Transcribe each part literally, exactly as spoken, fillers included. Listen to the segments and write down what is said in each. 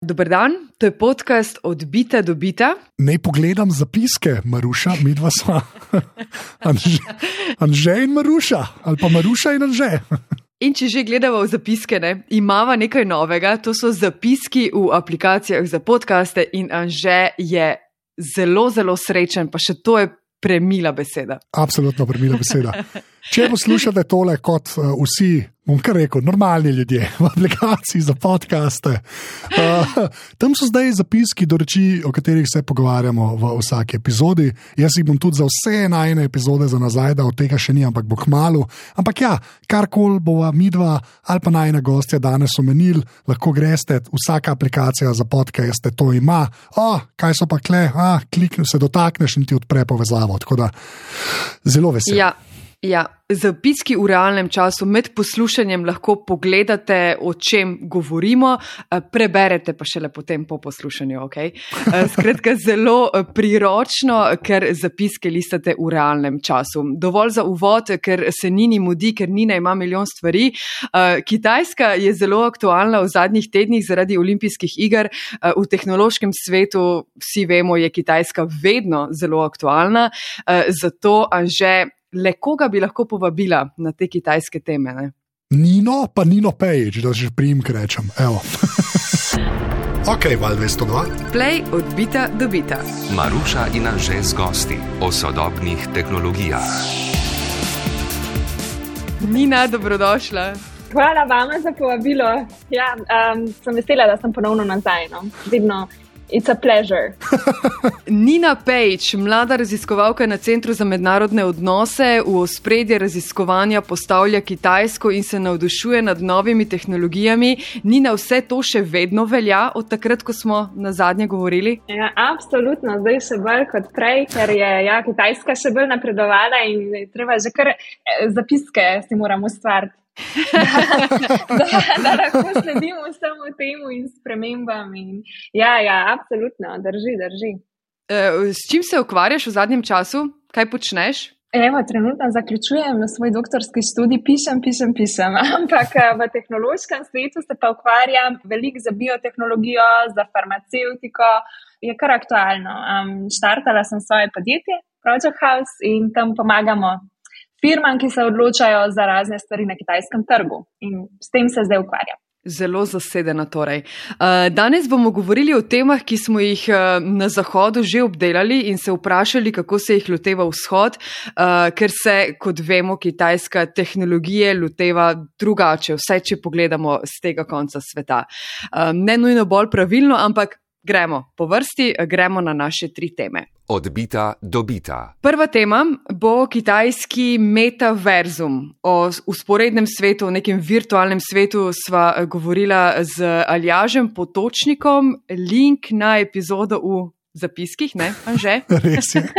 Dober dan, to je podcast Od bita do bita. Ne pogledam zapiske, Maruša, midva sva. Anže, Anže in Maruša, ali pa Maruša in Anže. In če že gledamo v zapiske, ne, imava nekaj novega, to so zapiski v aplikacijah za podcaste in Anže je zelo, zelo srečen, pa še to je premila beseda. Absolutno premila beseda. Če poslušate tole kot uh, vsi, bom kar rekel, normalni ljudje v aplikaciji za podcaste, uh, tam so zdaj zapiski do reči, o katerih se pogovarjamo v vsaki epizodi. Jaz jih bom tudi za vse najne epizode za nazaj, da od tega še ni, ampak bo kmalu. Ampak ja, karkoli bova midva ali pa najna gostja danes omenili, lahko greste, vsaka aplikacija za podcaste to ima. O, kaj so pa kle, a, klikni se, dotakneš in ti odpre povezavo. Tako da zelo vesel. Ja. Ja, zapiski v realnem času med poslušanjem lahko pogledate, o čem govorimo, preberete pa šele potem po poslušanju, ok? Skratka, zelo priročno, ker zapiske listate v realnem času. Dovolj za uvod, ker se Nini mudi, ker Nina ima milijon stvari. Kitajska je zelo aktualna v zadnjih tednih zaradi olimpijskih iger. V tehnološkem svetu, vsi vemo, je Kitajska vedno zelo aktualna, zato Anže, le koga bi lahko povabila na te kitajske teme? Ne? Nino, pa Nino Page, da že priimk rečem. Evo. Ok, Val dvesto dva. Play od bita do bita. Maruša in Anže z gosti o sodobnih tehnologijah. Nina, dobrodošla. Hvala vama za povabilo. Ja, um, sem vesela, da sem ponovno nazaj. No? Vidno. It's a pleasure. Nina Page, mlada raziskovalka na Centru za mednarodne odnose, v ospredje raziskovanja postavlja Kitajsko in se navdušuje nad novimi tehnologijami. Nina, vse to še vedno velja od takrat, ko smo na zadnje govorili? Ja, absolutno, zdaj še bolj kot prej, ker je ja, Kitajska še bolj napredovala in treba že kar zapiske si moramo ustvariti. da, da, da lahko sledimo vsemu temu in spremembam. In, ja, ja, absolutno, drži, drži. E, s čim se ukvarjaš v zadnjem času? Kaj počneš? Evo, trenutno zaključujem svoj doktorski študij, pišem, pišem, pišem, ampak v tehnološkem svetu se pa ukvarjam veliko za biotehnologijo, za farmacevtiko, je kar aktualno. Um, štartala sem svoje podjetje, Project House, in tam pomagamo firmam, ki se odločajo za razne stvari na kitajskem trgu, in s tem se zdaj ukvarjam. Zelo zasedena torej. Danes bomo govorili o temah, ki smo jih na Zahodu že obdelali in se vprašali, kako se jih loteva Vzhod, ker se, kot vemo, kitajska tehnologija loteva drugače, vsaj če pogledamo z tega konca sveta. Ne nujno bolj pravilno, ampak gremo po vrsti, gremo na naše tri teme. Od bita do bita. Prva tema bo kitajski metaverzum. O usporednem svetu, o nekem virtualnem svetu sva govorila z Aljažem Potočnikom. Link na epizodo v zapiskih, ne, Anže? Res je.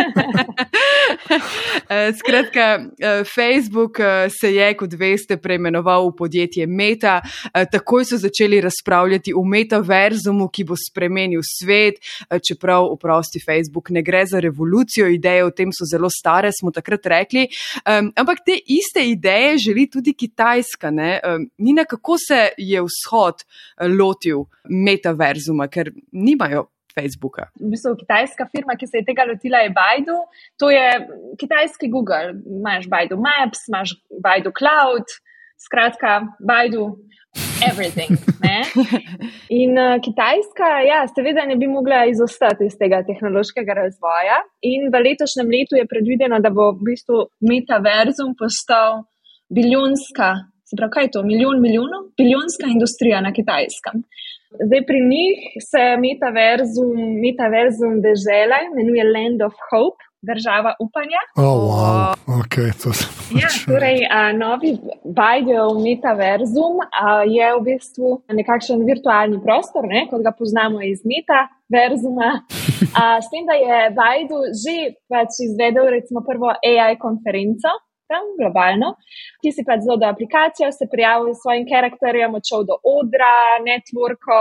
Skratka, Facebook se je, kot veste, preimenoval v podjetje Meta. Takoj so začeli razpravljati o metaverzumu, ki bo spremenil svet, čeprav, oprosti, Facebook ne gre za revolucijo, ideje o tem so zelo stare, smo takrat rekli. Ampak te iste ideje želi tudi Kitajska, ne? Nina, kako se je Vzhod lotil metaverzuma, ker nimajo Facebooka? V bistvu kitajska firma, ki se je tega lotila, je Baidu. To je kitajski Google. Imaš Baidu Maps, imaš Baidu Cloud, skratka Baidu everything. Ne? In uh, Kitajska, ja, seveda ne bi mogla izostati iz tega tehnološkega razvoja. In v letošnjem letu je predvideno, da bo v bistvu metaverzum postal biljonska, se pravi, kaj je to, milijon milijonov? Biljonska industrija na Kitajskem. Zdaj pri njih se metaverzum, metaverzum dežela imenuje Land of Hope, država upanja. Oh, wow, ok, to se ja, torej, a, novi Baidu metaverzum a, je v bistvu nekakšen virtualni prostor, ne, kot ga poznamo iz metaverzuma. A, s tem, da je Baidu že pač izvedel recimo prvo A I konferenco, tam globalno, ti si pač zelo do aplikacijo, se prijavil s svojim karakterjem, odšel do odra, networkov,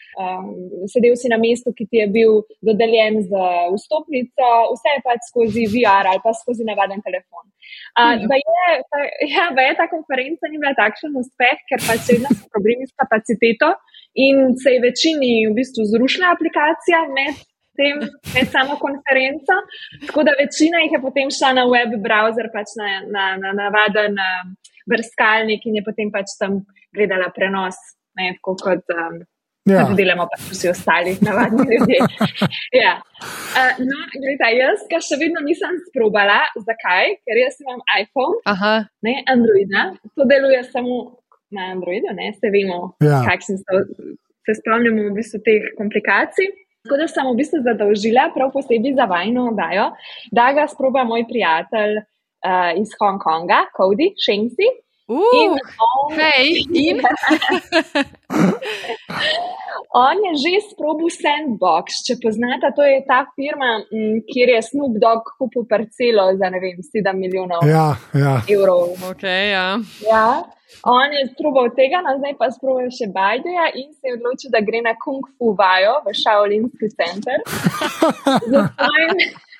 um, sedel si na mestu, ki ti je bil dodeljen z vstopnico, vse je pač skozi V R ali pa skozi navaden telefon. Uh, Ja. pa je, pa, ja, pa je ta konferenca ni bila takšen uspeh, ker pač vedno so problemi s kapaciteto in se je večini v bistvu zrušila aplikacija med tem, med samo konferenco, tako da večina jih je potem šla na web browser, pač na, na, na navaden uh, brskalnik in je potem pač tam gledala prenos, ne, tako kot um, Ja. kot delamo pač vsi ostali navadni ljudje. Ja. Uh, no, gledajte, jaz ga še vedno nisem sprobala. Zakaj? Ker jaz imam iPhone, Aha, ne Androida. To deluje samo na Androidu, ne, se vemo, Ja. kakšni so, se spomnimo v bistvu teh komplikacij. Tako da sem v bistvu zadolžila prav posebej za vajno oddajo, da ga sproba moj prijatelj uh, iz Hongkonga, Cody Shengsi. In uh, on, hej, in? on je že sprobil Sandbox, če poznate, to je ta firma, m, kjer je Snoop Dogg kupil parcelo za, ne vem, sedem milijonov Ja, ja. evrov. Ok, ja. Ja. On je sprobal tega, no zdaj pa sprobal še Baiduja in se je odločil, da gre na Kung Fu vajo v Shaolinski center. Z svojim,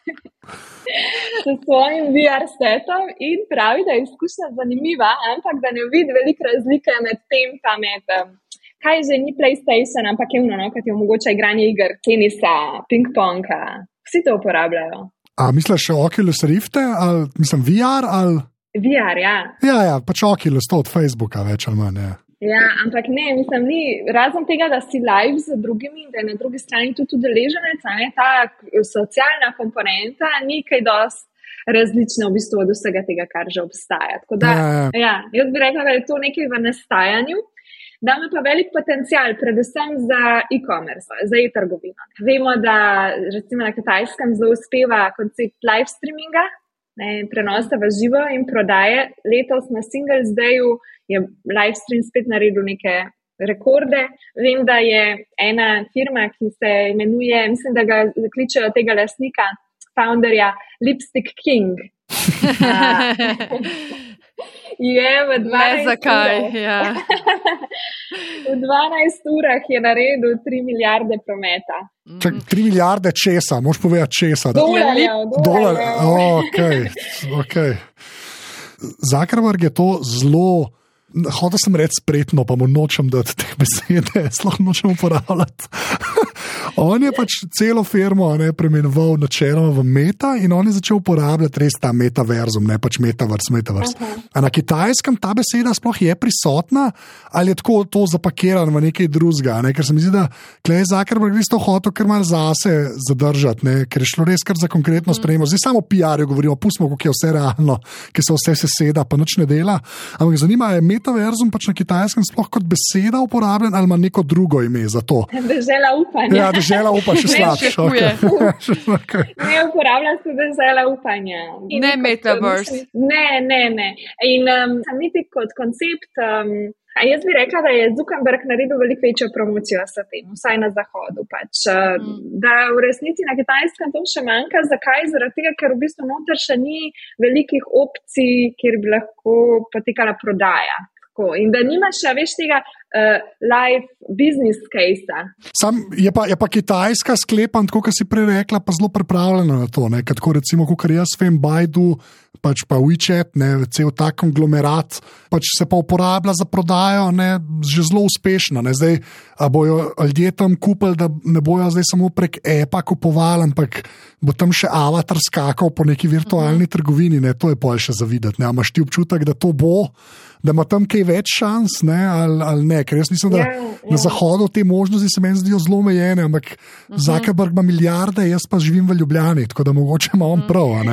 s svojim V R setom in pravi, da je izkušnja zanimiva, ampak da ne vidi velike razlike med tem pa med, um, kaj že ni PlayStation, ampak je ono, no, kad je omogoča igranje iger, tenisa, ping-ponga, vsi to uporabljajo. A misliš Oculus Rifte, ali mislim V R, ali... V R, ja. Ja, ja, pač Oculus, to od Facebooka več ali manj, ja. Ja, ampak ne, mislim, ni, razen tega, da si live z drugimi, da je na drugi strani tudi udeleženec, a ne, ta socialna komponenta ni kaj dosti različna v bistvu od vsega tega, kar že obstaja. Tako da, Ja, ja. ja, jaz bi rekla, da je to nekaj v nastajanju, da ima pa velik potencial, predvsem za e-commerce, za e-trgovino. Vemo, da recimo na Kitajskem zelo uspeva koncept live streaminga, ne, prenosa v živo in prodaje. Letos na Singles Dayu je live stream spet naredil neke rekorde. Vem, da je ena firma, ki se imenuje, mislim, da ga kličejo tega lastnika, founderja Lipstick King. Je v Ne dvanajst zakaj, urah, ja. v dvanajst urah je naredil tri milijarde prometa. Čak, tri milijarde česa, moš povedati česa. Da, Dolarjev, dolar, dolarjev. ok, ok. Zuckerberg je to zelo, hotel sem reči spretno, pa mu nočem dati te besede, sploh nočem uporabljati. On je pač celo firmo ne, preimenoval načeloma v meta in on je začel uporabljati res ta metaverzum, ne pač metaverse, metaverse. Aha. A na Kitajskem ta beseda sploh je prisotna ali je tako to zapakirano v nekaj drugega, ne? Ker se mi zdi, da Klej Zuckerberg res to hotel kar malo zase zadržati, ne? Ker je šlo res kar za konkretno sprejemo. Zdaj samo o P R-ju govorimo, pustimo, kako je vse realno, ki se vse seseda, pa nič ne dela. Ampak zanima je metaverzum pač na Kitajskem sploh kot beseda uporabljen ali ima neko drugo ime za to? Dežela upanja. Ja, dežela upa še Ne, slabše. še huje. Okay. Ne uporabljam se dežela upanja. In Ne kot- metaverse. Ne, ne, ne. In um, sam niti kot koncept, um, a jaz bi rekla, da je Zuckerberg naredil veliko večjo promocijo s tem, vsaj na zahodu. Pač, uh, Mm. Da v resnici na Kitajskem to še manjka. Zakaj? Zaradi tega, ker v bistvu noter še ni velikih opcij, kjer bi lahko potekala prodaja. Tako. In da nimaš še več tega uh, live business case-a. Sam je pa, je pa Kitajska sklepan, tako kot si prej rekla, pa zelo pripravljena na to. Ne? Tako recimo, kot jaz vem, Baidu, pač pa WeChat, ne, cel ta konglomerat, pač se pa uporablja za prodajo, ne, že zelo uspešno. Ne? Zdaj, a bojo ljudje tam kupili, da ne bojo zdaj samo prek e-pa kupovali, ampak bo tam še avatar skakal po neki virtualni trgovini, ne? To je pol še zavideti. Ne? A imaš ti občutek, da to bo, da ima tam kaj več šans, ne? Ali, ali ne? Ker jaz mislim, da Ja, ja. na zahodu te možnosti se meni zdijo zelo omejene, ampak uh -huh. Zuckerberg ima milijarde, jaz pa živim v Ljubljani, tako da mogoče ima on prav. a ne?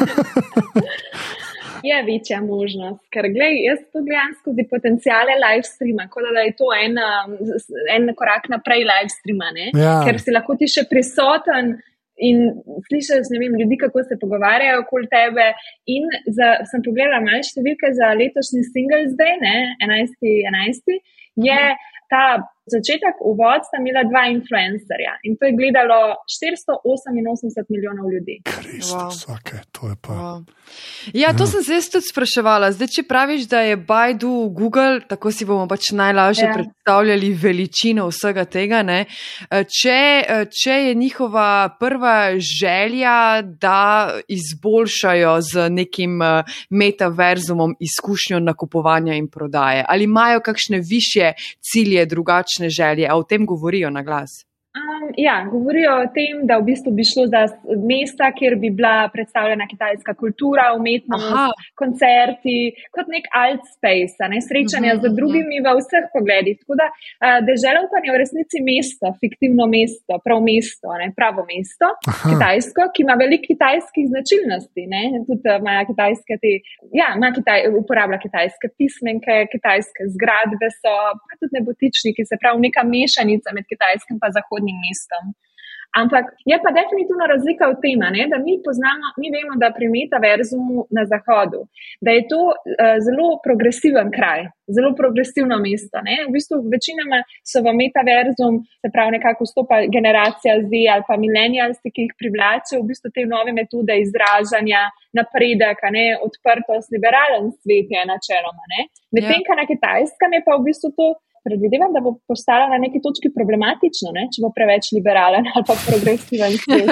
Je večja možnost, ker glej, jaz to gledam skozi potencijale live streama, kot da je to en, um, en korak naprej live streama, ne? Ja. Ker si lahko ti še prisoten in slišiš, ne vem, ljudi, kako se pogovarjajo okoli tebe. In za, sem pogledala malo številke za letošnji Singles Day, ne, enajsti enajsti je ta Začetek, uvod sta imela dva influencerja in to je gledalo štiristo oseminosemdeset milijonov ljudi. Kristus, wow. Okay, to je pa. Wow. Ja, to ja. sem se jaz tudi spraševala. Zdaj, če praviš, da je Baidu Google, tako si bomo pač najlažje ja. predstavljali veličino vsega tega, ne? Če, če je njihova prva želja, da izboljšajo z nekim metaverzumom izkušnjo nakupovanja in prodaje, ali imajo kakšne višje cilje, drugačne želje, a o tem govorijo na glas? Um, ja, govorijo o tem, da v bistvu bi šlo za mesta, kjer bi bila predstavljena kitajska kultura, umetnost, Aha. koncerti, kot nek alt space, ne, srečanja uh-huh, z drugimi uh-huh. v vseh pogledih. Tako da uh, dežela upanja v resnici mesto, fiktivno mesto, prav mesto, ne, pravo mesto, Aha. kitajsko, ki ima veliko kitajskih značilnosti. Ne, tudi ima kitajske te, ja, ima kitaj, uporablja kitajske pismenke, kitajske zgradbe so, pa tudi nebotičniki, se pravi neka mešanica med kitajskim pa zahodnim mestom. Ampak je pa definitivno razlika v tem, ne, da mi poznamo, mi vemo, da pri metaverzumu na zahodu, da je to uh, zelo progresiven kraj, zelo progresivno mesto. Ne. V bistvu večinoma so v metaverzum, se pravi nekako vstopa generacija Z ali pa millennialsti, ki jih privlačijo v bistvu te nove metode izražanja, napredek, ne, odprtost, liberalen svet je načeloma. Medtem, ja. na Kitajskem je pa v bistvu to predvidevam, da bo postala na neki točki problematično, ne? Če bo preveč liberalen ali pa progresiven svet.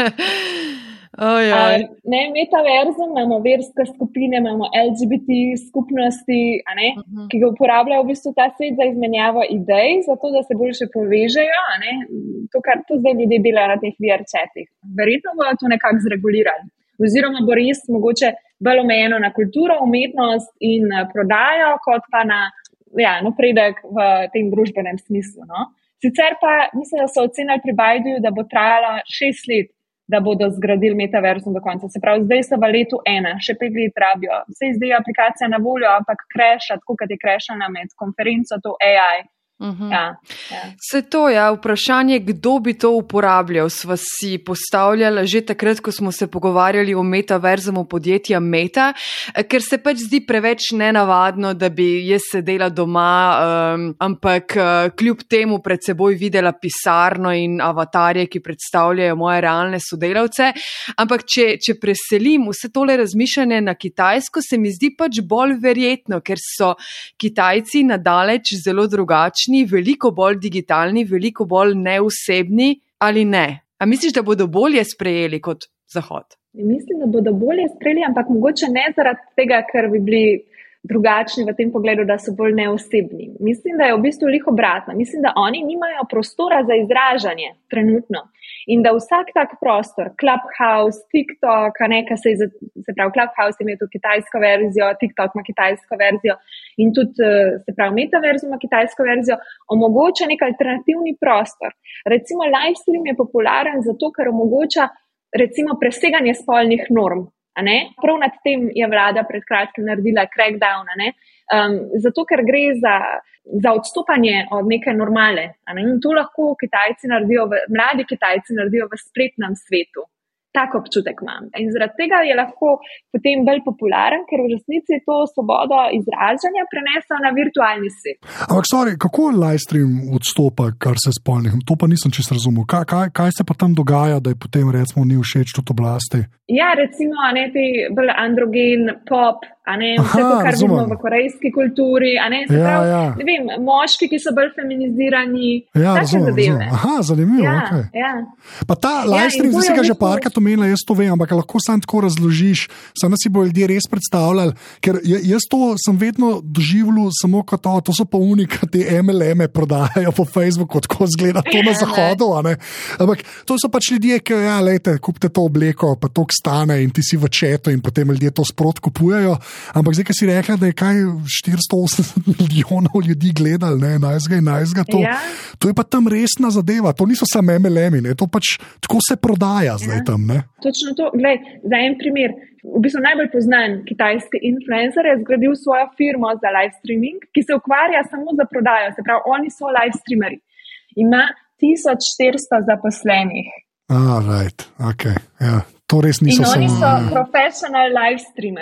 Metaverzum, imamo verske skupine, imamo L G B T skupnosti, a ne? Uh-huh. ki ga uporabljajo v bistvu ta svet za izmenjavo idej, zato da se boljše povežejo. A ne? To, kar to zdaj ljudje delajo na teh V R chatih. Verjetno bojo to nekako zregulirali. Oziroma bo res mogoče bolj omejeno na kulturo, umetnost in prodajo, kot pa na Ja, napredek v tem družbenem smislu. No? Sicer pa mislim, da so ocenili pri Baiduju, da bo trajalo šest let, da bodo zgradili metaverzum do konca. Se pravi, zdaj so v letu ena, še pet let rabijo. Vse zdaj je aplikacija na voljo, ampak kreša, tako kot je krešala med konferenco, to A I. Uh-huh. Ja, ja. Se to, ja, vprašanje, kdo bi to uporabljal, sva si postavljala že takrat, ko smo se pogovarjali o metaverzumu podjetja Meta, ker se pač zdi preveč nenavadno, da bi jaz sedela doma, um, ampak uh, kljub temu pred seboj videla pisarno in avatarje, ki predstavljajo moje realne sodelavce. Ampak če, če preselim vse tole razmišljanje na Kitajsko, se mi zdi pač bolj verjetno, ker so Kitajci nadaleč zelo drugačni, veliko bolj digitalni, veliko bolj neosebni, ali ne? A misliš, da bodo bolje sprejeli kot Zahod? Mislim, da bodo bolje sprejeli, ampak mogoče ne zaradi tega, ker bi bili drugačni v tem pogledu, da so bolj neosebni. Mislim, da je v bistvu lih obratno. Mislim, da oni nimajo prostora za izražanje trenutno. In da vsak tak prostor, Clubhouse, TikTok, nekaj se, se pravi, Clubhouse ima tudi kitajsko verzijo, TikTok ima kitajsko verzijo in tudi, se pravi, metaverzum ima kitajsko verzijo, omogoča nek alternativni prostor. Recimo, livestream je popularen zato, ker omogoča, recimo, preseganje spolnih norm. A ne? Prav nad tem je vlada pred kratkim naredila crackdown, a ne? Um, zato, ker gre za, za odstopanje od neke normale. A ne? In to lahko Kitajci naredijo, v, mladi Kitajci naredijo v spletnem svetu. Tak občutek imam. In zaradi tega je lahko potem bolj popularen, ker v resnici to svobodo izražanja prenesel na virtualni svet. Ampak, sorry, kako livestream odstopa, kar se spolnih? To pa nisem čisto razumel. Kaj, kaj, kaj se pa tam dogaja, da je potem, recimo, ni všeč tudi oblasti? Ja, recimo, a ne, ti bolj androgen, pop, a ne, vse to, kar vidimo v korejski kulturi, a ne, se ja, pravi, ja. ne vem, moški, ki so bolj feminizirani, ja, take razumem, zadeve. Razumem. Aha, zanimivo, ja, okay. Ja. Pa ta livestream, ja, zdaj si ga že parkrat omenila, jaz to vem, ampak lahko sam tako razložiš, samo si bo ljudje res predstavljali, ker jaz to sem vedno doživljal samo kot to, to so pa unika, te M L M-e prodajajo po Facebooku, tako zgleda to na zahodu, a ne. Ampak to so pač ljudje, ki, ja, lejte, kupite to obleko, pa to stane in ti si v chatu in potem ljudje to sprot kupujejo. Ampak zdaj, ko si rekla, da je kaj štiristo osemdeset milijonov ljudi gledali, ne, najzga in najzga, to, ja. to je pa tam resna zadeva, to niso samo M L M-i, ne, to pač tako se prodaja zdaj ja. tam, ne. Točno to, glej, za en primer, v bistvu najbolj poznan kitajski influencer je zgradil svojo firmo za live streaming, ki se ukvarja samo za prodajo, se pravi, oni so live streameri. Ima tisoč štiristo zaposlenih. Ah, right, ok, ja. To res niso in oni samo, so ja. professional live streamers.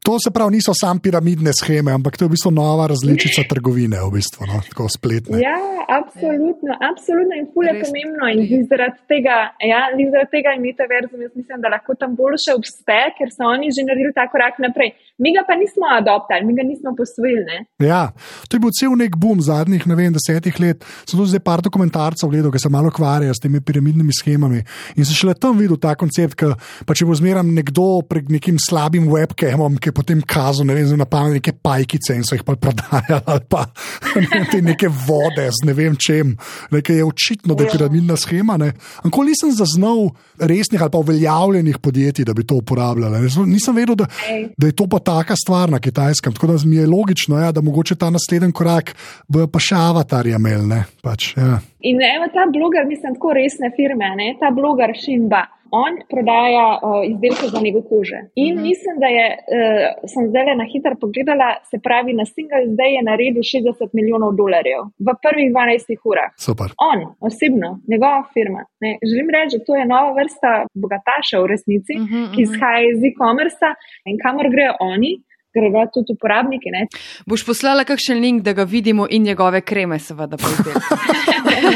To se pravi, niso sam piramidne sheme, ampak to je v bistvu nova različica trgovine, v bistvu, no, tako spletne. Ja, absolutno, absolutno in ful je pomembno in zaradi tega, ja, zaradi tega je metaverzum, jaz mislim, da lahko tam boljše obste, ker so oni že naredili ta korak naprej. Mi ga pa nismo adoptali, mi ga nismo posvojili, ne? Ja, to je bil cel nek boom zadnjih, ne vem, desetih let. Sem tudi zdaj par dokumentarcev gledal, ki se malo ukvarjajo s temi piramidnimi shemami in se šele tam videl ta koncept, ki pa če bo zmeram nekdo prek nekim slabim webcamom, ki potem kazal, ne vem, na pamet neke pajkice in so jih pa prodajali ali pa ne, te neke vode z ne vem čem, nekaj je očitno, da je piramidna shema, ne. Ankoli nisem zaznal resnih ali pa uveljavljenih podjetij, da bi to uporabljali. Nisem vedel, da, da je to pa taka stvar na Kitajskem, tako da mi je logično, ja, da mogoče ta naslednji korak bojo pa še avatarja imel, ne, pač, ja. In evo, ta bloger, mislim, tako resne firme, ne, ta bloger Shinba, on prodaja uh, izdelke za nego kože. In uh-huh. mislim, da je, uh, sem zdaj na hitro pogledala, se pravi, na Singles Day je naredil šestdeset milijonov dolarjev v prvih dvanajstih urah. Super. On, osebno, njegova firma. Ne, želim reči, da to je nova vrsta bogataša v resnici, uh-huh, uh-huh. ki izhaja iz e-commerce in kamor grejo oni, grejo tudi uporabniki. Ne. Boš poslala kakšen link, da ga vidimo in njegove kreme, seveda, pa izdelke.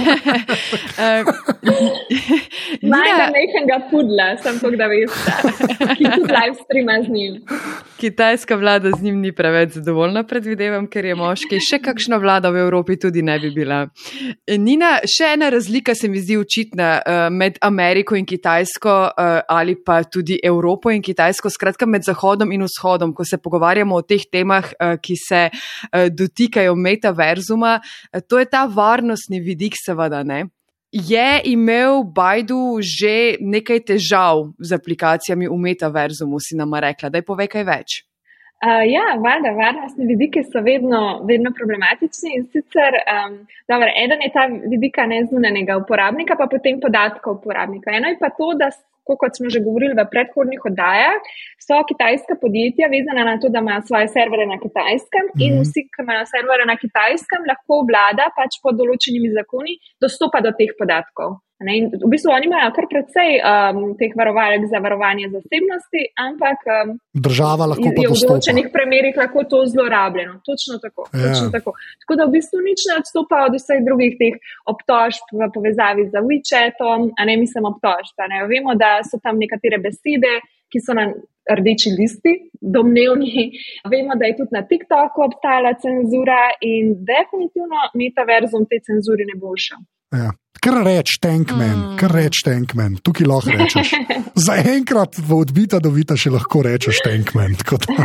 Najda nekega pudla, sem to, da veste, ki tudi live streama z njim. Kitajska vlada z njim ni preveč zadovoljna, predvidevam, ker je moški. Še kakšna vlada v Evropi tudi ne bi bila. Nina, še ena razlika se mi zdi očitna med Ameriko in Kitajsko ali pa tudi Evropo in Kitajsko, skratka med Zahodom in Vzhodom, ko se pogovarjamo o teh temah, ki se dotikajo metaverzuma. To je ta varnostni vidik, seveda, ne? Je imel Baidu že nekaj težav z aplikacijami v metaverzumu, si nama rekla. Daj povej kaj več. Uh, ja, valjda, varnostni vidiki so vedno, vedno problematični in sicer, um, dobro, eden je ta vidika nezunanega uporabnika, pa potem podatkov uporabnika. Eno je pa to, da kot smo že govorili v predhodnih oddajah, so kitajska podjetja vezana na to, da imajo svoje servere na Kitajskem mm-hmm. in vsi, ki imajo servere na Kitajskem, lahko vlada pač pod določenimi zakoni dostopa do teh podatkov. Ne? In v bistvu oni imajo kar precej um, teh varovalk za varovanje zasebnosti, ampak um, država lahko pa dostopa. V določenih primerih lahko to zlorabljeno. Točno tako, ja. točno tako. Tako da v bistvu nič ne odstopa od vseh drugih teh obtožb v povezavi z WeChatom, a ne mislim obtožb. Ne? Vemo, da so tam nekatere besede, ki so na rdeči listi, domnevni. Vemo, da je tudi na TikToku obstajala cenzura in definitivno metaverzum te cenzuri ne bo šel. Ja. Kar reč Tankman, mm. kar reč Tankman, tukaj lahko rečeš. Za enkrat v odbita do vita še lahko rečeš Tankman.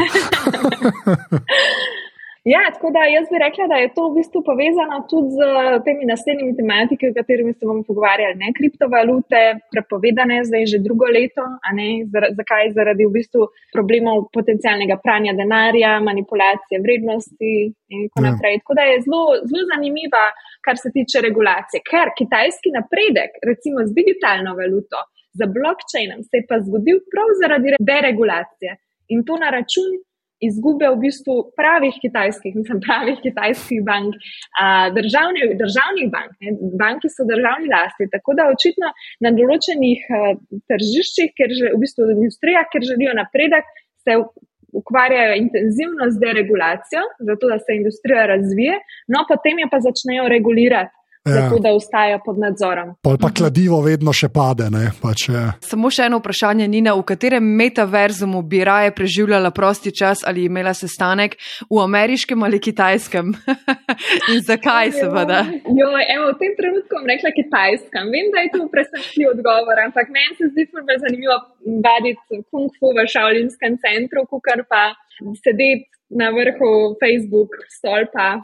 Ja, tako da jaz bi rekla, da je to v bistvu povezano tudi z temi naslednjimi tematiki, o katerimi se bomo pogovarjali. Ne? Kriptovalute, prepovedane zdaj že drugo leto, a ne? Zakaj? Zaradi v bistvu problemov potencialnega pranja denarja, manipulacije vrednosti in tako naprej. Tako da je zelo, zelo zanimiva, kar se tiče regulacije. Ker kitajski napredek, recimo z digitalno valuto, za blockchainom, se je pa zgodil prav zaradi deregulacije. In to na račun izgube v bistvu pravih kitajskih, mislim pravih kitajskih bank, a, državnih, državnih bank. Ne? Banki so državni lasti, tako da očitno na določenih a, tržiščih, ker že, v bistvu industrijah, ker želijo napredek, se ukvarjajo intenzivno z deregulacijo, zato da se industrija razvije, no potem jo pa začnejo regulirati. Ja. Zato, da ostaja pod nadzorom. Pol pa kladivo vedno še pade, ne? Pač, ja. Samo še eno vprašanje, Nina, v katerem metaverzumu bi raje preživljala prosti čas ali imela sestanek, v ameriškem ali kitajskem? In zakaj, seveda? Jo, evo, v tem trenutku bom rekla kitajskem. Vem, da je to presenetljiv odgovor, ampak meni se zdi bolj zanimivo vaditi kung fu v šaolinskem centru, kukar pa sedeti na vrhu Facebook stolpa.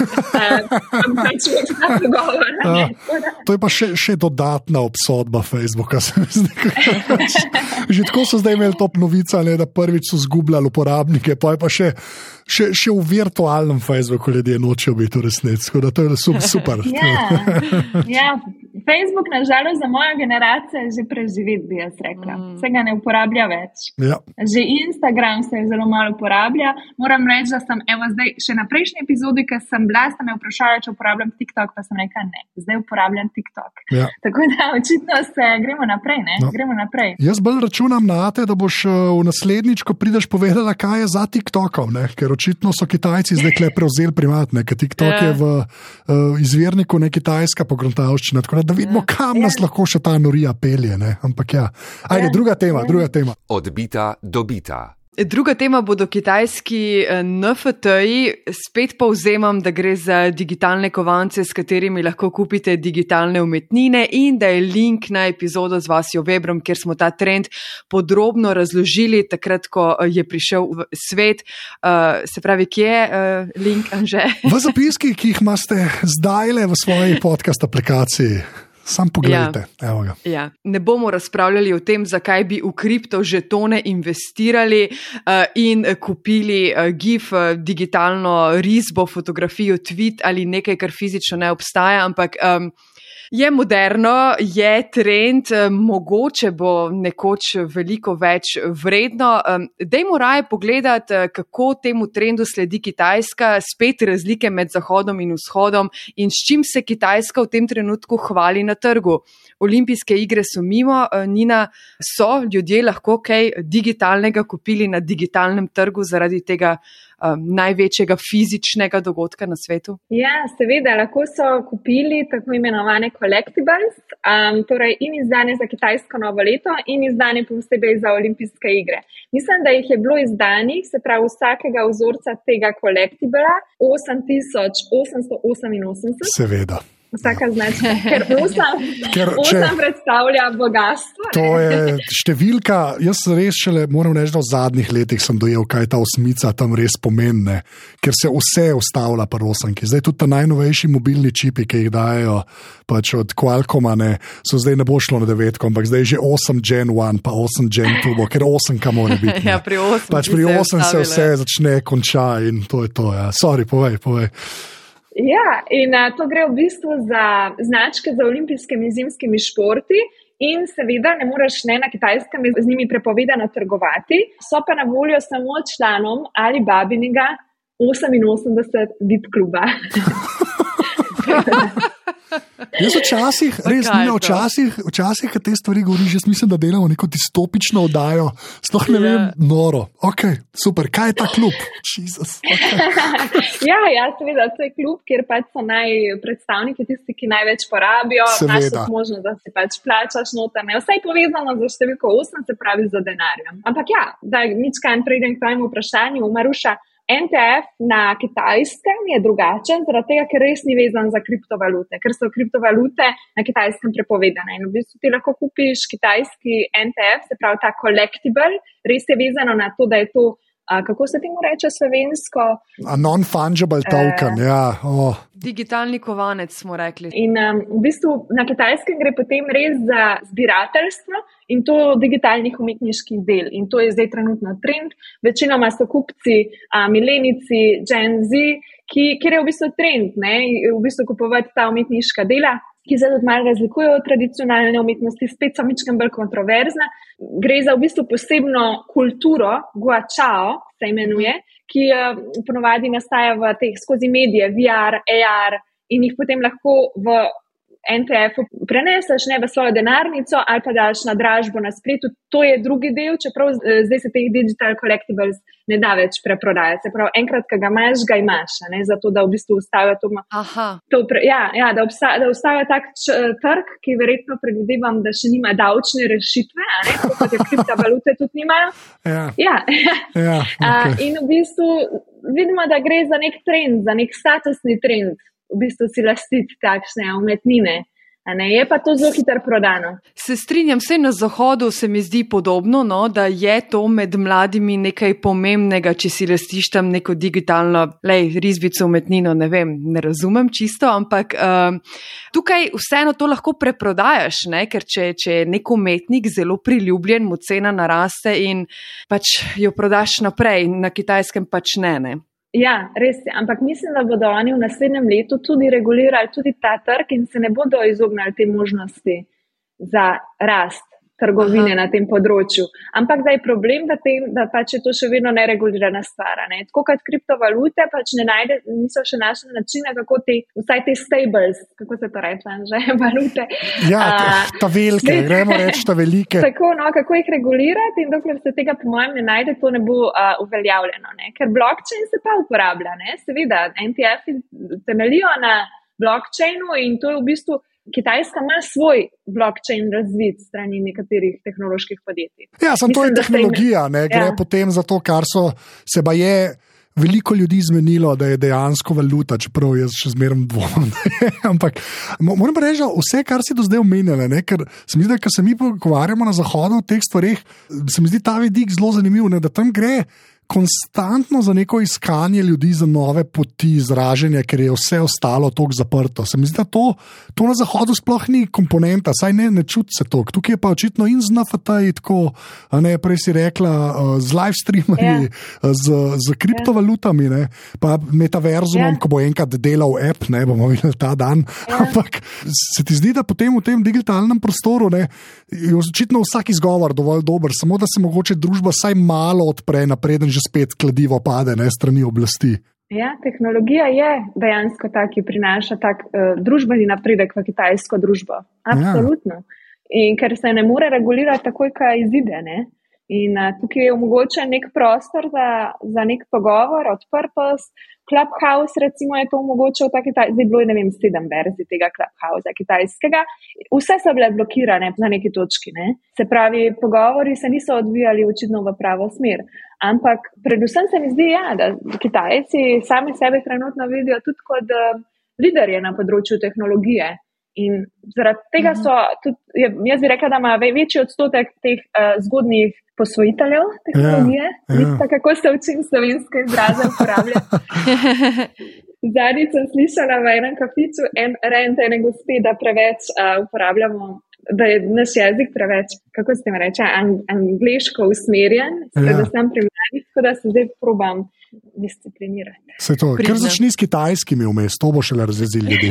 uh, to je pa še, še dodatna obsodba Facebooka. Že tako so zdaj imeli top novica, ne, da prvič so zgubljali uporabnike, pa je pa še še, še v virtualnem Facebooku ljudje nočejo biti v resnici, tako da to je super. Ja, ja. Facebook, nažalost, za mojo generacijo je že preživet, bi jaz rekla. Mm. Se ga ne uporablja več. Ja. Že Instagram se je zelo malo uporablja. Moram reči, da sem, evo zdaj, še na prejšnji epizodi, ker sem bila, sem me vprašala, če uporabljam TikTok, pa sem rekla ne. Zdaj uporabljam TikTok. Ja. Tako da očitno se gremo naprej, ne? No. Gremo naprej. Jaz bolj računam na te, da boš v naslednjič, ko prideš, povedala, kaj je za TikTokom, ne? Ker očitno so Kitajci zdaj kle prevzeli primat, ne? Ker TikTok ja. je v uh, izvirniku ne kitajska pogruntavščina, tako da vidimo, kam ja. nas lahko še ta norija pelje, ne? Ampak ja. Ajde, ja. druga tema, ja. druga tema. Odbita, dobita. Druga tema bodo kitajski N F T-ji. Spet povzemam, da gre za digitalne kovance, s katerimi lahko kupite digitalne umetnine in da je link na epizodo z Vasjo Webrom, kjer smo ta trend podrobno razložili, takrat, ko je prišel v svet. Uh, se pravi, kje je uh, link, Anže? V zapiskih, ki jih imate zdajle v svoji podcast aplikaciji. Sam pogledajte. Ja. Evo ga. Ja. Ne bomo razpravljali o tem, zakaj bi v kripto žetone investirali uh, in kupili uh, GIF, uh, digitalno risbo, fotografijo, tweet ali nekaj, kar fizično ne obstaja, ampak um, je moderno, je trend, mogoče bo nekoč veliko več vredno. Dajmo raje pogledati, kako temu trendu sledi Kitajska, spet razlike med Zahodom in Vzhodom in s čim se Kitajska v tem trenutku hvali na trgu. Olimpijske igre so mimo, Nina, so ljudje lahko kaj digitalnega kupili na digitalnem trgu zaradi tega um, največjega fizičnega dogodka na svetu? Ja, seveda, lahko so kupili tako imenovane collectibles, um, torej in izdane za kitajsko novo leto in izdane posebej za olimpijske igre. Mislim, da jih je bilo izdanih, se pravi vsakega vzorca tega collectibla osem tisoč osemsto oseminosemdeset. Seveda. Vsaka značka, ker osem, ker, če, osem predstavlja bogatstvo. To je številka, jaz res šele moram reči, da v zadnjih letih sem dojel, kaj ta osmica tam res pomeni, ker se vse ustavlja pri osemki. Zdaj tudi ta najnovejši mobilni čipi, ki jih dajo pač od Qualcomma, ne, so zdaj ne bo šlo na devetko, ampak zdaj je že osem gen ena, pa osem gen dva, bo, ker osemka mora biti. Ja, pri osem, pač pri osem se vse začne, konča in to je to. Ja. Sorry, povej, povej. Ja, in a, to gre v bistvu za značke za olimpijskimi zimskimi športi in seveda ne moreš ne na Kitajskem z njimi prepovedano trgovati. So pa na voljo samo članom ali babinega oseminosemdeset V I P kluba. Jaz včasih, res Nina, včasih, včasih, kad te stvari govoriš, jaz mislim, da delamo neko distopično oddajo, sploh ne vem, yeah. noro. Ok, super, kaj je ta klub? Jesus. Okay. ja, ja, seveda, to je klub, kjer pač so naj predstavniki tisti, ki največ porabijo, imaš možnost, da si pač plačaš noter, ne, vse je povezano za številko osem, se pravi za denarjem. Ampak ja, da nič kaj prejdem k tvojemu vprašanju, Maruša, N F T na Kitajskem je drugačen, zaradi tega, ker res ni vezan za kriptovalute, ker so kriptovalute na Kitajskem prepovedane. In v bistvu ti lahko kupiš kitajski N F T, se pravi ta collectible, res je vezano na to, da je to, a, kako se temu reče slovensko? A non-fungible token, uh, ja. Oh. Digitalni kovanec smo rekli. In um, v bistvu na Kitajskem gre potem res za zbirateljstvo in to digitalnih umetniških del. In to je zdaj trenutno trend. Večinoma so kupci, a, milenici, Gen Z, ki, kjer je v bistvu trend, ne, v bistvu kupovati ta umetniška dela, ki se tudi malo razlikujejo od tradicionalne umetnosti, spet so mičkem bolj kontroverzna. Gre za v bistvu posebno kulturo, guachao se imenuje, ki uh, ponovadi nastaja v teh skozi medije, V R, A R in jih potem lahko v N F T preneseš ne v svojo denarnico ali pa daš na dražbo na spletu. To je drugi del, čeprav zdaj se teh digital collectibles ne da več preprodajati. Se pravi, enkrat, ko ga imaš, ga imaš, ne, zato da v bistvu ustavijo to. to pre, ja, ja, da, obsta, da ustavijo tak č, trg, ki verjetno predvidevam, da še nima davčne rešitve, a ne, kot je kriptovalute tudi nimajo. Ja. Ja. ja, okay. In v bistvu vidimo, da gre za nek trend, za nek statusni trend. V bistvu si lastiti takšne umetnine. Ne, je pa to zelo hitro prodano. Se strinjam, vse na Zahodu se mi zdi podobno, no, da je to med mladimi nekaj pomembnega, če si lastiš tam neko digitalno, lej, risbico, umetnino, ne vem, ne razumem čisto, ampak um, tukaj vseeno to lahko preprodajaš, ne, ker če, če je nek umetnik zelo priljubljen, mu cena naraste in pač jo prodaš naprej, na Kitajskem pač ne, ne. Ja, res je, ampak mislim, da bodo oni v naslednjem letu tudi regulirali tudi ta trg in se ne bodo izognali te možnosti za rast trgovine Aha. na tem področju. Ampak da je problem v tem, da pač je to še vedno neregulirana stvar. Ne? Tako kot kriptovalute, pač ne najde, niso še našli načina, kako te, vsaj te stables, kako se to reče, že valute. Ja, ta, ta velike, uh, gremo reči ta velike. Tako, no, kako jih regulirati in dokler se tega po mojem ne najde, to ne bo uh, uveljavljeno. Ne? Ker blockchain se pa uporablja, ne? Seveda, N T F-i temeljijo na blockchainu in to je v bistvu Kitajska ima svoj blockchain razvit strani nekaterih tehnoloških podjetij. Ja, sem to je tehnologija, ne, gre ja. potem za to, kar so se ba je veliko ljudi zmenilo, da je dejansko valuta, čeprav jaz še zmeraj dvomim. Ampak moram pa reči, da vse, kar si do zdaj omenjala, ne, ker se mi zdi, da ko se mi pogovarjamo na zahodu o teh stvareh, se mi zdi ta vidik zelo zanimiv, ne, da tam gre konstantno za neko iskanje ljudi za nove poti izražanja, ker je vse ostalo toliko zaprto. Se mi zdi, da to, to na zahodu sploh ni komponenta, saj ne, ne čuti se toliko. Tukaj je pa očitno in z N F T-ji tako, ne, prej si rekla, z live streamami, yeah. z, z kriptovalutami, ne, pa metaverzumom, yeah. ko bo enkrat delal app, ne, bomo videli ta dan. Yeah. Ampak se ti zdi, da potem v tem digitalnem prostoru, ne, je očitno vsak izgovor dovolj dober, samo da se mogoče družba saj malo odpre napreden, že spet kladivo pade, ne, strani oblasti. Ja, tehnologija je dejansko ta, ki prinaša tak uh, družbeni napredek v kitajsko družbo. Absolutno. Ja. In ker se ne more regulirati takoj, kaj izide, ne. In uh, tukaj je omogočen nek prostor za, za nek pogovor, odprtost. Clubhouse, recimo, je to omogočil, ta Kitaj, zdaj bilo je, ne vem, sedem verzij tega Clubhouse kitajskega. Vse so bile blokirane na neki točki, ne. Se pravi, pogovori se niso odvijali očitno v pravo smer. Ampak predvsem se mi zdi, ja, da Kitajci sami sebe trenutno vidijo tudi kot uh, liderje na področju tehnologije. In zaradi tega so, tudi, jaz bi rekla, da ima večji odstotek teh uh, zgodnjih posvojiteljev tehnologije. Ja, ja. Kako se učim slovenske izraze uporabljati. Zadnjič sem slišala v enem kafiču en rent ene gospe, da preveč uh, uporabljamo, da je naš jezik preveč, kako se tem reče, ang- angliško usmerjen, ja. Da sem pri mladih, tako da se zdaj probam disciplinirati. Se to, ker začni s kitajskimi vmes, to bo šele razjezil ljudi.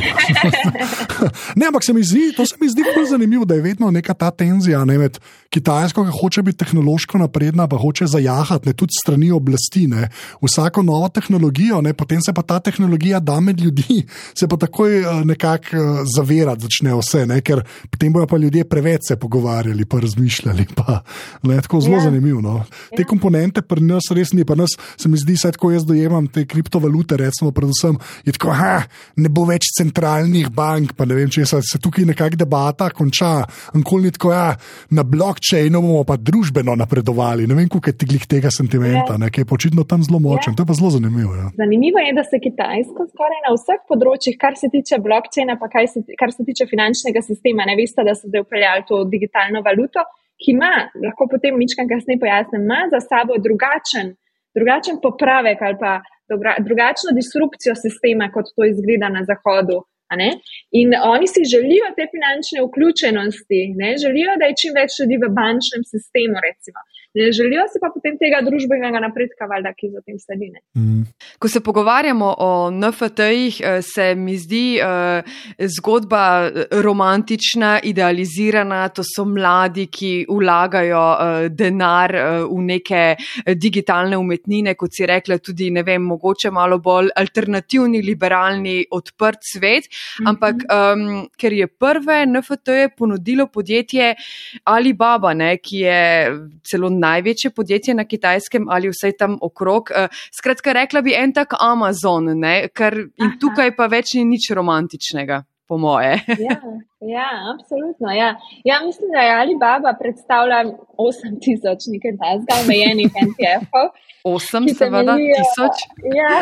Ne, ampak se mi zdi, to se mi zdi bolj zanimivo, da je vedno neka ta tenzija, ne, med Kitajsko, ki hoče biti tehnološko napredna, pa hoče zajahati, ne, tudi strani oblasti, ne, vsako novo tehnologijo, ne, potem se pa ta tehnologija da med ljudi, se pa takoj nekako zavirati začne vse, ne, ker potem bojo pa ljudje preveč se pogovarjali, pa razmišljali, pa, ne, tako zelo ja. zanimivo, no. Te ja. komponente pri nas res ni, pa nas se mi zdi, saj tako jaz dojemam te kriptovalute, recimo predvsem, je tako, ha, ne bo več centralnih bank, pa ne vem, če se tukaj nekak debata konča, nikoli ni tako, ja, na blockchainu bomo pa družbeno napredovali, ne vem, koliko je tiglih tega sentimenta, ne, ki je počitno tam zelo močen, to je pa zelo zanimivo. Ja. Zanimivo je, da se Kitajsko skoraj na vseh področjih, kar se tiče blockchaina, pa kaj se, kar se tiče finančnega sistema, ne veste, da so zdaj upeljali to digitalno valuto, ki ima, lahko potem mičkam kasneje pojasnim, ima za sabo drugačen drugačen popravek ali pa drugačno disrupcijo sistema, kot to izgleda na zahodu. A ne? In oni si želijo te finančne vključenosti, ne? Želijo, da je čim več ljudi v bančnem sistemu, recimo. Ne želijo si pa potem tega družbenega napredka, valjda, ki za tem sledi. Mm. Ko se pogovarjamo o N F T-jih, se mi zdi uh, zgodba romantična, idealizirana, to so mladi, ki vlagajo uh, denar uh, v neke digitalne umetnine, kot si rekla, tudi, ne vem, mogoče malo bolj alternativni, liberalni, odprt svet, mm-hmm. ampak um, ker je prve N F T-je ponudilo podjetje Alibaba, ne, ki je celo največje podjetje na Kitajskem ali vsaj tam okrog. Skratka, rekla bi en tak Amazon, ne, kar in tukaj pa več ni nič romantičnega, po moje. Ja, ja, absolutno. Ja. Ja, mislim, da je Alibaba predstavlja osem tisoč nekaj tazga omejenih N T F-ov. Osem, seveda, tisoč. Ja,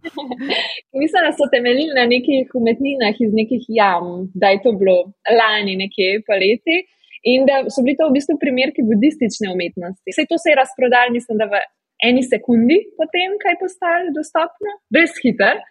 mislim, da so temeljili na nekih umetninah iz nekih jam, da je to bilo lani nekje poleti. In da so bili to v bistvu primerki budistične umetnosti. Vse to se je razprodalo, mislim, da v eni sekundi potem, kaj postalo dostopno, res hiter.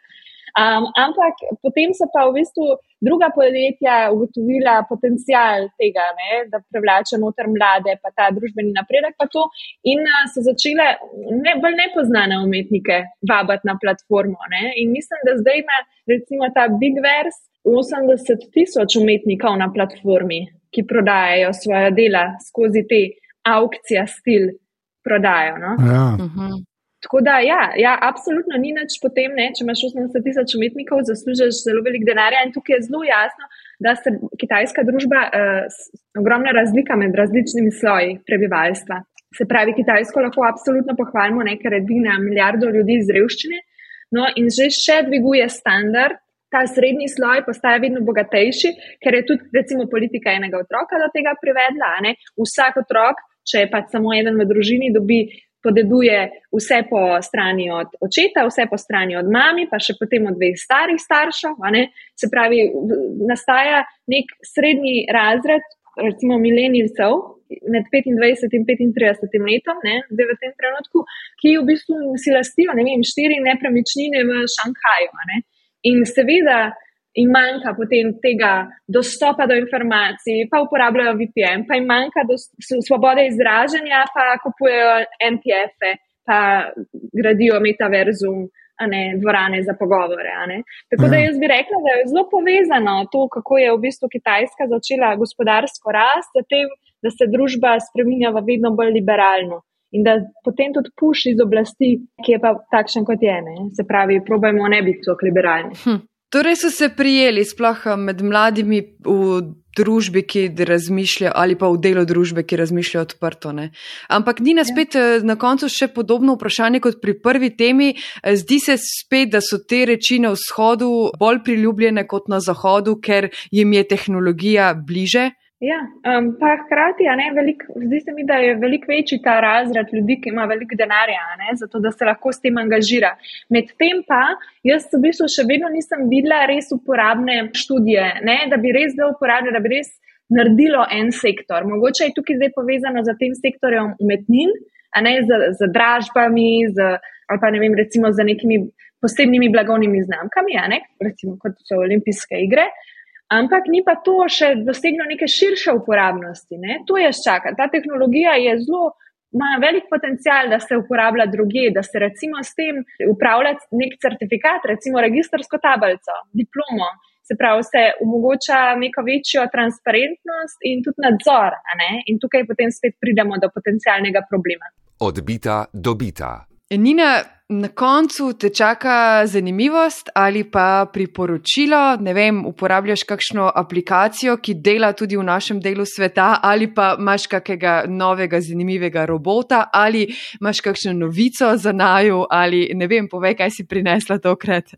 Um, ampak potem so pa v bistvu druga podjetja ugotovila potencial tega, ne, da privlače noter mlade, pa ta družbeni napredek pa to in uh, so začele ne, bolj nepoznane umetnike vabati na platformo. Ne. In mislim, da zdaj ima recimo ta Bigverse osemdeset tisoč umetnikov na platformi, ki prodajajo svoja dela skozi te aukcija stil prodajo. No. Ja. Mhm. Tako da, ja, ja, absolutno ni nič potem, ne, če imaš osemdeset tisoč umetnikov, zaslužiš zelo velik denarja in tukaj je zelo jasno, da se kitajska družba, uh, ogromna razlika med različnimi sloji prebivalstva. Se pravi, Kitajsko lahko absolutno pohvalimo, ne, ker je dvigne milijardo ljudi iz revščine, no in že še dviguje standard, ta srednji sloj postaja vedno bogatejši, ker je tudi recimo politika enega otroka do tega privedla, ne, vsak otrok, če je pa samo eden v družini, dobi podeduje vse po strani od očeta, vse po strani od mami, pa še potem od dveh starih staršev. Se pravi, nastaja nek srednji razred, recimo milenijcev, med petindvajset in petintrideset letom, ne, zdaj v tem trenutku, ki v bistvu si lastijo, ne vem, štiri nepremičnine v Šanghaju. Ne. In seveda jim manjka potem tega dostopa do informacij, pa uporabljajo V P N, pa jim manjka do svobode izražanja, pa kupujejo N P F-e, pa gradijo metaverzum, a ne dvorane za pogovore. A ne. Tako da jaz bi rekla, da je zelo povezano to, kako je v bistvu Kitajska začela gospodarsko rast, zatem, da se družba spreminja v vedno bolj liberalno. In da potem tudi puš iz oblasti, ki je pa takšen kot je. Ne. Se pravi, probajmo ne biti tako liberalni. Hm. Torej so se prijeli sploh med mladimi v družbi, ki razmišlja, ali pa v delu družbe, ki razmišlja odprto. Ne? Ampak Nina, spet na koncu še podobno vprašanje kot pri prvi temi. Zdi se spet, da so te reči na vzhodu bolj priljubljene kot na zahodu, ker jim je tehnologija bliže? Ja, um, pa hkrati, a ne, velik, zdi se mi, da je veliko večji ta razred ljudi, ki ima veliko denarja, ne, zato da se lahko s tem angažira. Medtem pa, jaz v bistvu še vedno nisem videla res uporabne študije, ne, da bi res zdaj uporabljala, da bi res naredilo en sektor. Mogoče je tukaj zdaj povezano z tem sektorjem umetnin, a ne, z, z dražbami, z, ali pa ne vem, recimo z nekimi posebnimi blagovnimi znamkami, a ne, recimo kot so olimpijske igre. Ampak ni pa to še doseglo neke širše uporabnosti. Ne? To je čaka. Ta tehnologija je zelo, ima velik potencial, da se uporablja drugje, da se recimo s tem upravlja nek certifikat, recimo registrsko tablico, diplomo. Se pravi, se omogoča neko večjo transparentnost in tudi nadzor. A ne? In tukaj potem spet pridemo do potencialnega problema. Odbita dobita. Nina, na koncu te čaka zanimivost ali pa priporočilo, ne vem, uporabljaš kakšno aplikacijo, ki dela tudi v našem delu sveta, ali pa imaš kakega novega zanimivega robota, ali imaš kakšno novico za naju, ali ne vem, povej, kaj si prinesla tokrat.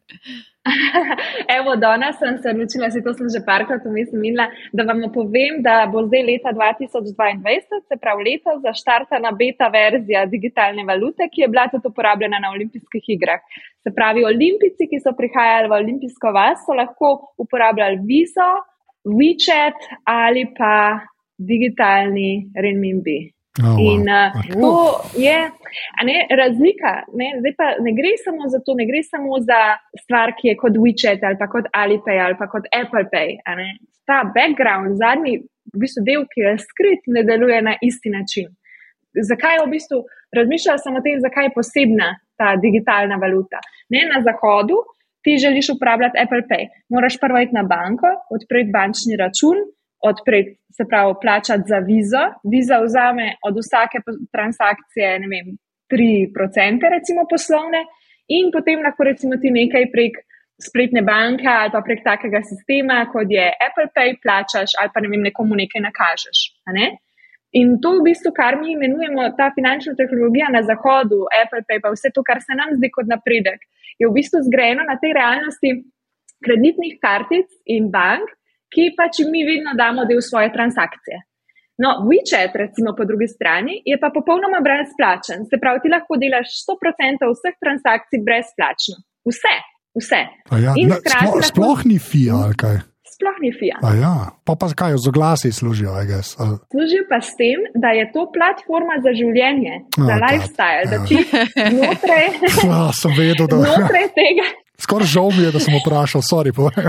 Evo, danes sem se odločila, si to sem že parkrat umislila, da vam povem, da bo zdaj leta dva tisoč dvaindvajset, se pravi leta, zaštartana beta verzija digitalne valute, ki je bila tudi uporabljena na olimpijskih igrah. Se pravi, olimpijci, ki so prihajali v olimpijsko vas, so lahko uporabljali Vizo, WeChat ali pa digitalni renminbi. Oh, wow. In uh, to je a ne, razlika. Ne, zdaj pa ne gre samo za to, ne gre samo za stvar, ki je kot WeChat ali pa kot Alipay ali pa kot Apple Pay. A ne. Ta background, zadnji v bistvu del, ki je skrit, ne deluje na isti način. Zakaj v bistvu razmišljala sem o tem, zakaj je posebna ta digitalna valuta? Ne, na zahodu ti želiš uporabljati Apple Pay. Moraš prvo iti na banko, odpreti bančni račun, odpreti, se pravi, plačati za Vizo. Viza vzame od vsake transakcije, ne vem, tri procente recimo poslovne in potem lahko recimo ti nekaj prek spletne banke ali pa prek takega sistema, kot je Apple Pay, plačaš ali pa ne vem, nekomu nekaj nakažeš. A ne? In to v bistvu, kar mi imenujemo ta finančna tehnologija na zahodu, Apple Pay, pa vse to, kar se nam zdi kot napredek, je v bistvu zgrajeno na tej realnosti kreditnih kartic in bank, ki pač mi vedno damo del svoje transakcije. No, WeChat, recimo po drugi strani, je pa popolnoma brezplačen. Se pravi, ti lahko delaš sto procentov vseh transakcij brezplačno. Vse, vse. Ja, In ne, hkrati sploh, lahko- sploh ni fija, ali kaj? Sploh ni fija. A ja, pa pa kaj, z oglasi služijo, I guess. ali- Služi pa s tem, da je to platforma za življenje, za Oh, God. lifestyle, da Ja. ti znotraj, Ja, sem vedel, da... znotraj tega, Skoraj žal mi je, da sem vprašal, sorry, povej.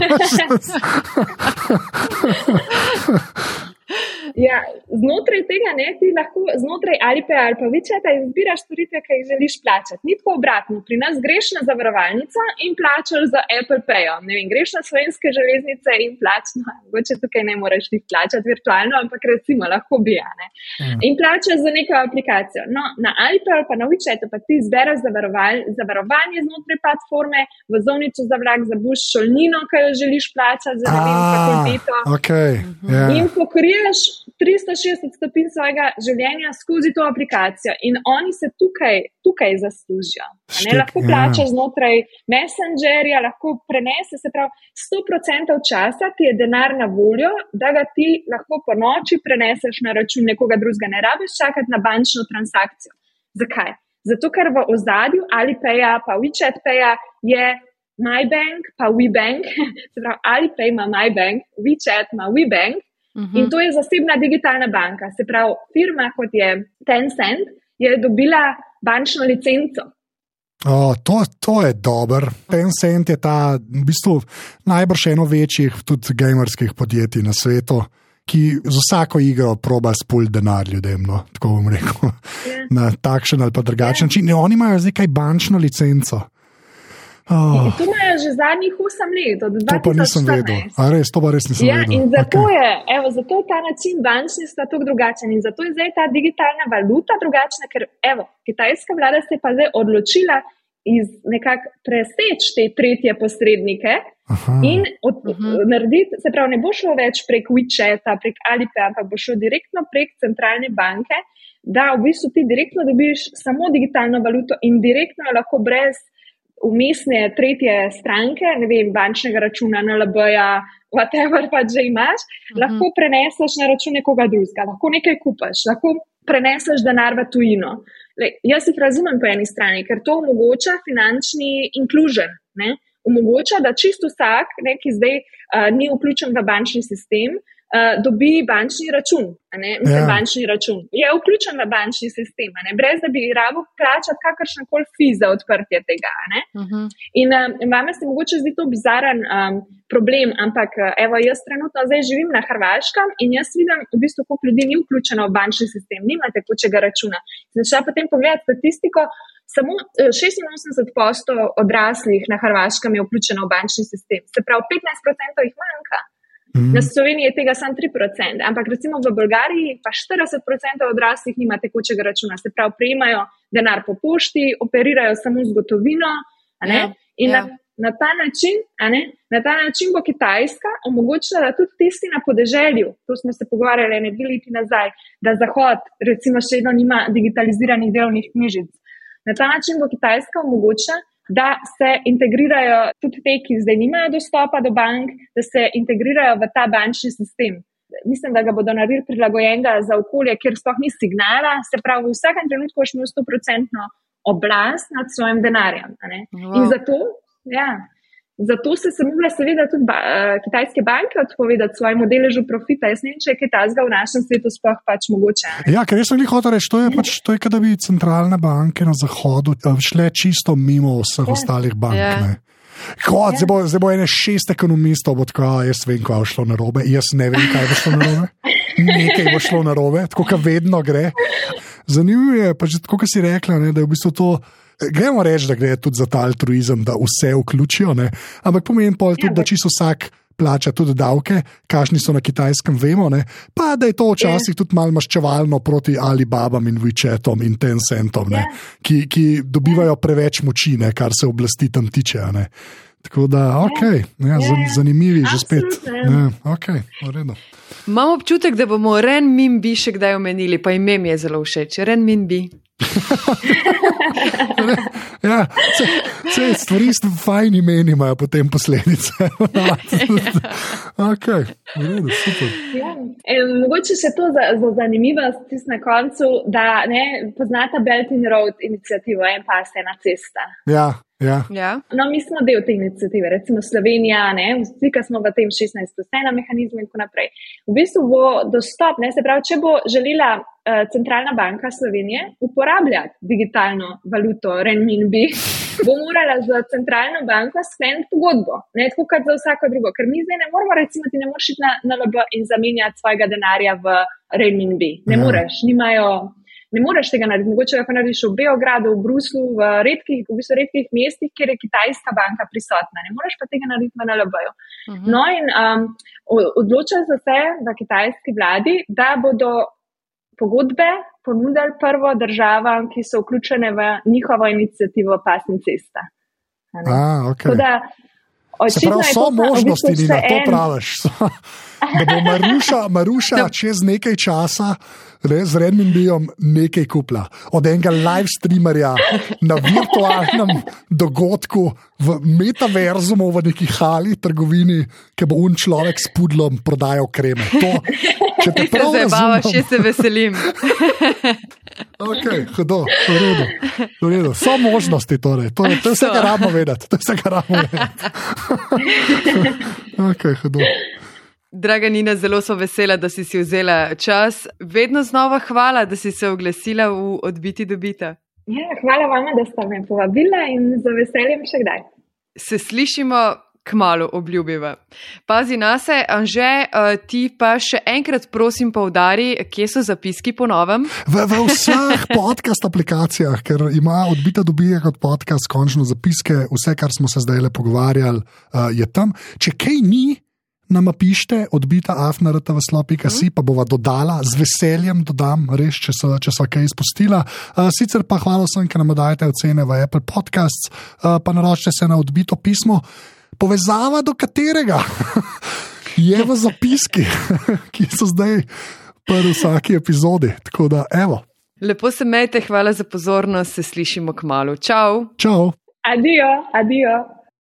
Ja, znotraj tega, ne, ti lahko znotraj Alipaya ali pa WeChata izbiraš storitve, ki jih želiš plačati. Ni tako obratno. Pri nas greš na zavarovalnico in plačaš za Apple Pay. Ne vem, greš na Slovenske železnice in plačaš, no, mogoče tukaj ne moreš ti plačati virtualno, ampak recimo lahko bi, ne. Mm. In plačaš za neko aplikacijo. No, na Alipaya ali pa na WeChatu pa ti izbereš zavaroval, zavarovanje znotraj platforme, vozovnico za vlak, za bus, šolnino, ki jo želiš plačati za ne vem, fakulteto. Okay. Yeah. In pokriješ tristo šestdeset stopinj svojega življenja skozi to aplikacijo in oni se tukaj, tukaj zaslužijo. Ne, lahko plačaš znotraj Messengerja, lahko prenese, se pravi, sto procentov časa ti je denar na voljo, da ga ti lahko po noči preneseš na račun nekoga drugega. Ne rabiš čakati na bančno transakcijo. Zakaj? Zato, ker v ozadju Alipaya pa WeChat Paya je MyBank pa WeBank, se pravi, Alipay ima MyBank, WeChat ima WeBank. Uhum. In to je zasebna digitalna banka. Se pravi, firma kot je Tencent je dobila bančno licenco. O, to, to je dober. Tencent je ta v bistvu najbrž eno večjih tudi gamerskih podjetij na svetu, ki z vsako igro proba spul denar ljudem, no, tako bom rekel, yeah. na takšen ali pa drugačen način. Yeah. Oni imajo zdaj kaj bančno licenco. Oh. To imajo že zadnjih osem let, od dva tisoč štirinajst. To pa nisem vedel. A res, to pa res nisem ja, vedel. In zato, okay. je, evo, zato je ta način bančništva tako drugačen in zato je zdaj ta digitalna valuta drugačna, ker evo, kitajska vlada se je pa zdaj odločila iz nekako preseč te tretje posrednike. Aha. In od, narediti, se pravi, ne bo šlo več prek WeChata, prek Alipaya, ampak bo šlo direktno prek centralne banke, da v bistvu ti direktno dobiš samo digitalno valuto in direktno lahko brez umestne tretje stranke, ne vem, bančnega računa, N L B-ja, whatever pa že imaš, uh-huh. lahko preneseš na račun nekoga drugega, lahko nekaj kupaš, lahko preneseš denar v tujino. Le, jaz jih razumem po eni strani, ker to omogoča finančni inclusion, ne? Omogoča, da čisto vsak, ne, ki zdaj uh, ni vključen v bančni sistem, uh, dobi bančni račun, ne? Mislim, ja. bančni račun. Je vključen v bančni sistem, ne? Brez da bi rabo plačati kakršnakoli fi za odprtje tega. Ne? Uh-huh. In um, vame se mogoče zdi to bizaren um, problem, ampak evo, jaz trenutno zdaj živim na Hrvaškem in jaz vidim v bistvu, koliko ljudi ni vključeno v bančni sistem, nima tekočega računa. Začela potem pogledati statistiko, samo šestinosemdeset odstotkov odraslih na Hrvaškem je vključeno v bančni sistem. Se pravi, petnajst procentov jih manjka. Mm. Na Sloveniji je tega samo tri procente, ampak recimo v Bolgariji pa štirideset procentov odraslih nima tekočega računa. Se pravi, prejemajo denar po pošti, operirajo samo z gotovino. A ne? Yeah. In yeah. na, na, ta način, a ne? na ta način bo Kitajska omogočila, da tudi tisti na podeželju, to smo se pogovarjali ne dve leti nazaj, da Zahod recimo še vedno nima digitaliziranih delovnih knjižic. Na ta način bo Kitajska omogočila, da se integrirajo tudi te, ki zdaj nimajo dostopa do bank, da se integrirajo v ta bančni sistem. Mislim, da ga bodo naredili prilagojenega za okolje, kjer sploh ni signala, se pravi, v vsakem trenutku boš imel sto procentno oblast nad svojim denarjem. Wow. In zato, ja, zato se se mogla seveda tudi ba, uh, kitajske banke odpovedati svojemu deležu profita. Jaz ne vem, če je kaj tazga v našem svetu sploh pač mogoče. Ne? Ja, ker jaz sem jih hotel reči, to je pač, to je, kada bi centralne banke na Zahodu šle čisto mimo vseh yeah. ostalih bank. Yeah. Ne? Kot, zdaj, bo, zdaj bo ene šest ekonomistov, bo tako, jaz vem, kaj bo šlo narobe, jaz ne vem, kaj bo šlo narobe. Nekaj bo šlo narobe, tako kot vedno gre. Zanimivo je, pa že tako, kot si rekla, ne, da je v bistvu to. Gremo reči, da gre tudi za ta altruizem, da vse vključijo, ne? Ampak pomeni pol tudi, da čisto vsak plača tudi davke, kakšni so na Kitajskem, vemo, ne? Pa da je to včasih tudi malo maščevalno proti Alibabam in WeChatom in Tencentom, ne? Ki, ki dobivajo preveč moči, ne? Kar se oblasti tam tiče. Ne? Tako da, ok, ja, zanimivi že spet. Ja, ok, v redu. Imam občutek, da bomo Ren Minbi še kdaj omenili, pa ime mi je zelo všeč. Ren Minbi. Ja, se, se stvari s fajn imeni imajo potem posledice. Ok, v redu, super. Ja. E, mogoče še to za, za zanimivost tist na koncu, da ne, poznata Belt in Road inicijativo, en pas, ena cesta. Ja. Ja. Ja. No, mi smo del te inicijative, recimo Slovenija, ne, vsi, ki smo v tem šestnajst plus ena mehanizmu in tako naprej. V bistvu bo dostop, ne, se pravi, če bo želela uh, Centralna banka Slovenije uporabljati digitalno valuto renminbi, bo morala za Centralno banko skleniti pogodbo, ne, tako kot za vsako drugo, ker mi zdaj ne moramo, recimo, ti ne moreš iti na N L B in zamenjati svojega denarja v renminbi, ne ja. moreš, nimajo. Ne moreš tega narediti, mogoče ga pa narediš v Beogradu, v Bruslu, v redkih, v bistvu redkih mestih, kjer je Kitajska banka prisotna. Ne moreš pa tega narediti v N L B-ju. Uh-huh. No in um, odločili so se v kitajski vladi, da bodo pogodbe ponudili prvo državam, ki so vključene v njihovo inicijativo Pas in cesta. A, okay. Da, se pravi, so možnosti, Nina, to praviš. Da bo Maruša, Maruša čez nekaj časa ne, z renminbijem nekaj kupila. Od enega live streamerja na virtualnem dogodku v metaverzumu v neki hali, trgovini, ki bo un človek s pudlom prodajal kreme. To, če te prav razumem. Še se veselim. Ok, hudo, v redu, v redu. So možnosti torej. To, to je vse, kar rabimo vedeti. To je vse, kar rabimo vedeti. Ok, hudo. Draga Nina, zelo so vesela, da si si vzela čas. Vedno znova hvala, da si se oglasila v Odbiti do bita. Ja, hvala vama, da ste me povabila in za veseljem še kdaj. Se slišimo kmalu, obljubiva. Pazi na se, Anže, ti pa še enkrat prosim poudari, kje so zapiski po novem? V, v vseh podcast aplikacijah, ker ima Odbita do bita kot podcast končno zapiske, vse, kar smo se zdaj le pogovarjali, je tam. Če kaj ni, nama pište odbita afna r t v slo pika si, pa bova dodala, z veseljem dodam, res, če so, če so kaj izpustila. Uh, sicer pa hvala vsem, ki nam dajete ocene v Apple Podcasts, uh, pa naročite se na Odbito pismo. Povezava do katerega je v zapiski, ki so zdaj pri vsaki epizodi. Tako da, evo. Lepo se imejte, hvala za pozornost, se slišimo kmalu. Čau. Čau. Adijo, adijo.